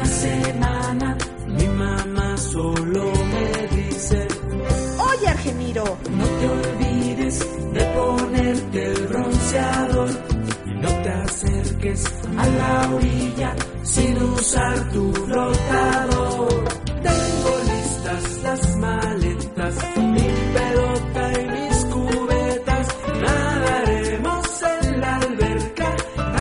semana mi mamá solo me dice: Oye, Argemiro, no te olvides de ponerte el bronceador y no te acerques a la orilla sin usar tu flotador.